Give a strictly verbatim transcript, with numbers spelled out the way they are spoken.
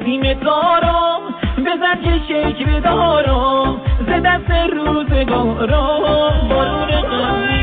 ریم تارم بزن که شکر دارم ز دست روزگارم بارون غم